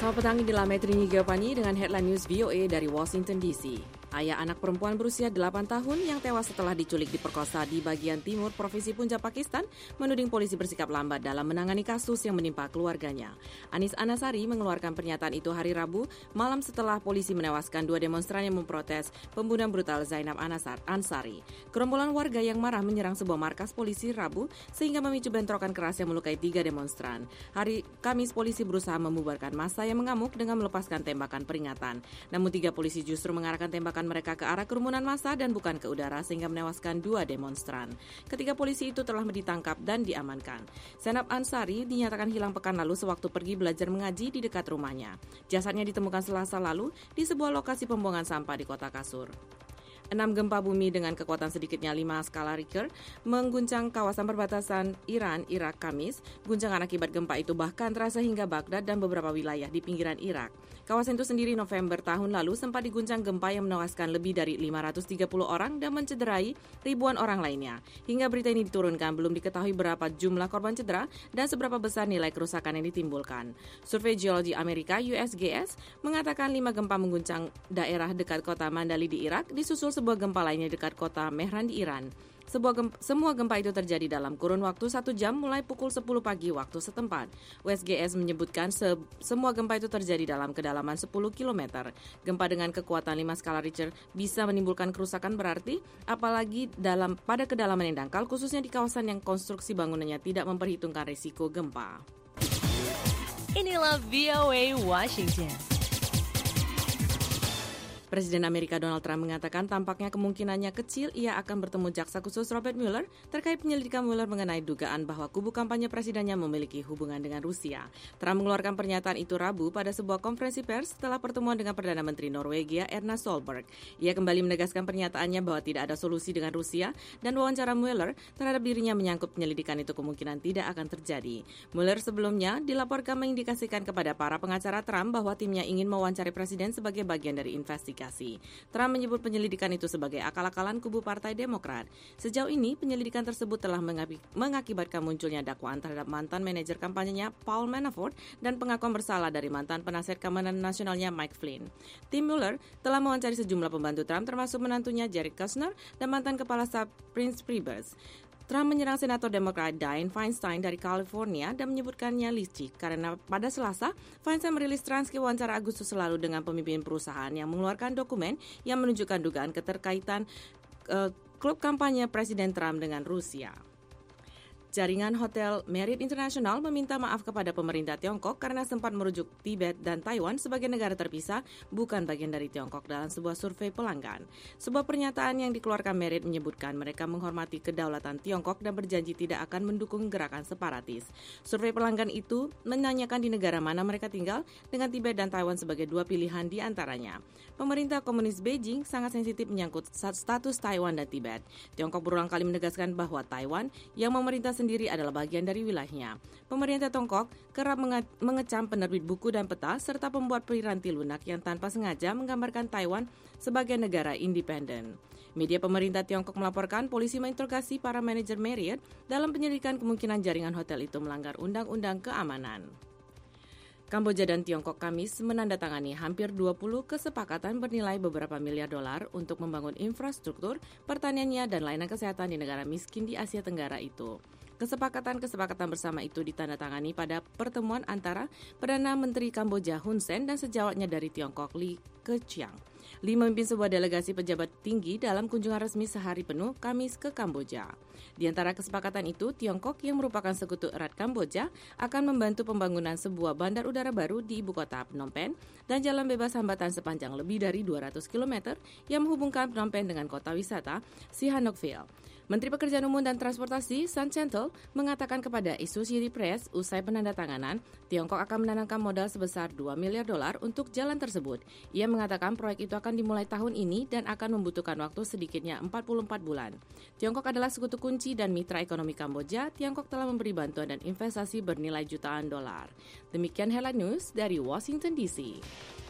Selamat petang, inilah Metrini Giovanni dengan headline news VOA dari Washington DC. Ayah anak perempuan berusia 8 tahun yang tewas setelah diculik diperkosa di bagian timur Provinsi Punjab, Pakistan, menuding polisi bersikap lambat dalam menangani kasus yang menimpa keluarganya. Anies Anasari mengeluarkan pernyataan itu hari Rabu malam setelah polisi menewaskan 2 demonstran yang memprotes pembunuhan brutal Zainab Ansari. Gerombolan warga yang marah menyerang sebuah markas polisi Rabu sehingga memicu bentrokan keras yang melukai 3 demonstran. Hari Kamis polisi berusaha membubarkan massa yang mengamuk dengan melepaskan tembakan peringatan. Namun 3 polisi justru mengarahkan tembakan mereka ke arah kerumunan massa dan bukan ke udara sehingga menewaskan 2 demonstran. Ketiga polisi itu telah ditangkap dan diamankan. Zainab Ansari dinyatakan hilang pekan lalu sewaktu pergi belajar mengaji di dekat rumahnya. Jasadnya ditemukan Selasa lalu di sebuah lokasi pembuangan sampah di kota Kasur. 6 gempa bumi dengan kekuatan sedikitnya 5 skala Richter mengguncang kawasan perbatasan Iran-Irak Kamis. Guncangan akibat gempa itu bahkan terasa hingga Baghdad dan beberapa wilayah di pinggiran Irak. Kawasan itu sendiri November tahun lalu sempat diguncang gempa yang menewaskan lebih dari 530 orang dan mencederai ribuan orang lainnya. Hingga berita ini diturunkan, belum diketahui berapa jumlah korban cedera dan seberapa besar nilai kerusakan yang ditimbulkan. Survei Geologi Amerika USGS mengatakan 5 gempa mengguncang daerah dekat kota Mandali di Irak, disusul sebuah gempa lainnya dekat kota Mehran di Iran. Semua gempa itu terjadi dalam kurun waktu 1 jam mulai pukul 10 pagi waktu setempat. USGS menyebutkan semua gempa itu terjadi dalam kedalaman 10 km. Gempa dengan kekuatan 5 skala Richter bisa menimbulkan kerusakan berarti, apalagi pada kedalaman yang dangkal, khususnya di kawasan yang konstruksi bangunannya tidak memperhitungkan risiko gempa. Inilah VOA Washington. Presiden Amerika Donald Trump mengatakan tampaknya kemungkinannya kecil ia akan bertemu jaksa khusus Robert Mueller terkait penyelidikan Mueller mengenai dugaan bahwa kubu kampanye presidennya memiliki hubungan dengan Rusia. Trump mengeluarkan pernyataan itu Rabu pada sebuah konferensi pers setelah pertemuan dengan Perdana Menteri Norwegia Erna Solberg. Ia kembali menegaskan pernyataannya bahwa tidak ada solusi dengan Rusia dan wawancara Mueller terhadap dirinya menyangkut penyelidikan itu kemungkinan tidak akan terjadi. Mueller sebelumnya dilaporkan mengindikasikan kepada para pengacara Trump bahwa timnya ingin mewawancari presiden sebagai bagian dari investigasi. Trump menyebut penyelidikan itu sebagai akal-akalan kubu Partai Demokrat. Sejauh ini, penyelidikan tersebut telah mengakibatkan munculnya dakwaan terhadap mantan manajer kampanyenya Paul Manafort dan pengakuan bersalah dari mantan penasihat keamanan nasionalnya Mike Flynn. Tim Mueller telah mewawancari sejumlah pembantu Trump termasuk menantunya Jared Kushner dan mantan kepala staf Prince Priebus. Trump menyerang Senator Demokrat Dianne Feinstein dari California dan menyebutkannya licik karena pada Selasa, Feinstein merilis transkrip wawancara Agustus lalu dengan pemimpin perusahaan yang mengeluarkan dokumen yang menunjukkan dugaan keterkaitan klub kampanye Presiden Trump dengan Rusia. Jaringan Hotel Marriott International meminta maaf kepada pemerintah Tiongkok karena sempat merujuk Tibet dan Taiwan sebagai negara terpisah, bukan bagian dari Tiongkok dalam sebuah survei pelanggan. Sebuah pernyataan yang dikeluarkan Marriott menyebutkan mereka menghormati kedaulatan Tiongkok dan berjanji tidak akan mendukung gerakan separatis. Survei pelanggan itu menanyakan di negara mana mereka tinggal, dengan Tibet dan Taiwan sebagai 2 pilihan di antaranya. Pemerintah komunis Beijing sangat sensitif menyangkut status Taiwan dan Tibet. Tiongkok berulang kali menegaskan bahwa Taiwan yang memerintah sendiri adalah bagian dari wilayahnya. Pemerintah Tiongkok kerap mengecam penerbit buku dan peta serta pembuat piranti lunak yang tanpa sengaja menggambarkan Taiwan sebagai negara independen. Media pemerintah Tiongkok melaporkan polisi menginterogasi para manajer Marriott dalam penyelidikan kemungkinan jaringan hotel itu melanggar undang-undang keamanan. Kamboja dan Tiongkok Kamis menandatangani hampir 20 kesepakatan bernilai beberapa miliar dolar untuk membangun infrastruktur, pertaniannya, dan layanan kesehatan di negara miskin di Asia Tenggara itu. Kesepakatan bersama itu ditandatangani pada pertemuan antara Perdana Menteri Kamboja Hun Sen dan sejawatnya dari Tiongkok Li Keqiang. Li memimpin sebuah delegasi pejabat tinggi dalam kunjungan resmi sehari penuh Kamis ke Kamboja. Di antara kesepakatan itu, Tiongkok yang merupakan sekutu erat Kamboja akan membantu pembangunan sebuah bandar udara baru di ibu kota Phnom Penh dan jalan bebas hambatan sepanjang lebih dari 200 km yang menghubungkan Phnom Penh dengan kota wisata Sihanoukville. Menteri Pekerjaan Umum dan Transportasi Sun Chantel mengatakan kepada Associated Press usai penandatanganan, Tiongkok akan menanamkan modal sebesar 2 miliar dolar untuk jalan tersebut. Ia mengatakan proyek itu akan dimulai tahun ini dan akan membutuhkan waktu sedikitnya 44 bulan. Tiongkok adalah sekutu kunci dan mitra ekonomi Kamboja. Tiongkok telah memberi bantuan dan investasi bernilai jutaan dolar. Demikian Headline News dari Washington DC.